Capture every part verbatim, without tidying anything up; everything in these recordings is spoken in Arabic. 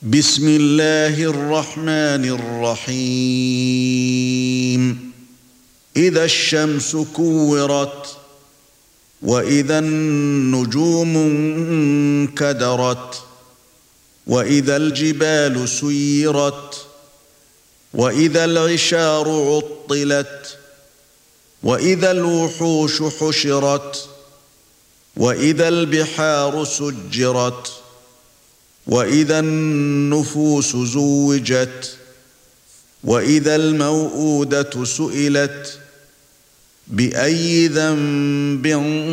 بسم الله الرحمن الرحيم إذا الشمس كورت وإذا النجوم انكدرت وإذا الجبال سيرت وإذا العشار عطلت وإذا الوحوش حشرت وإذا البحار سجرت وإذا النفوس زوجت وإذا الموءودة سئلت بأي ذنب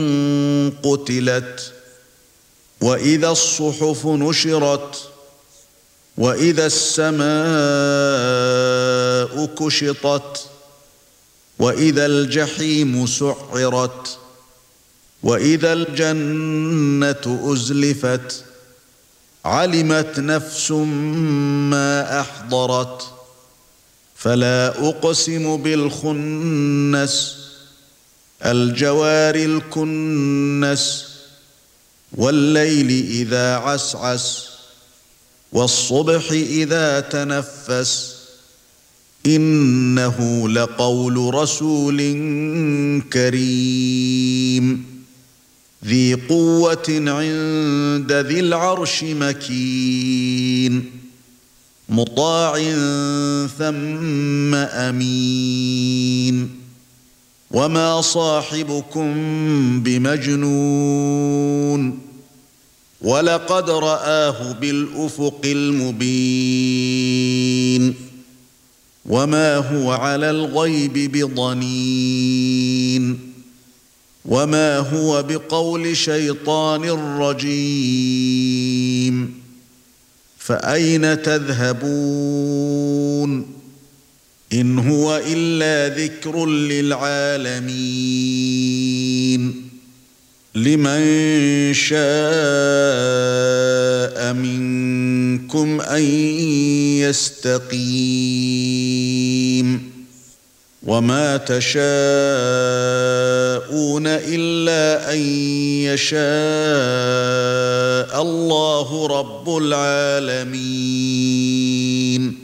قتلت وإذا الصحف نشرت وإذا السماء كشطت وإذا الجحيم سعرت وإذا الجنة أزلفت علمت نفس ما أحضرت فلا أقسم بالخنس الجوار الكنس والليل إذا عسعس والصبح إذا تنفس إنه لقول رسول كريم ذي قوة عند ذي العرش مكين مطاع ثم أمين وما صاحبكم بمجنون ولقد رآه بالأفق المبين وما هو على الغيب بضنين وما هو بقول شيطان رجيم فأين تذهبون إن هو إلا ذكر للعالمين لمن شاء منكم أن يستقيم وما تشاءون إلا أن يشاء الله رب العالمين.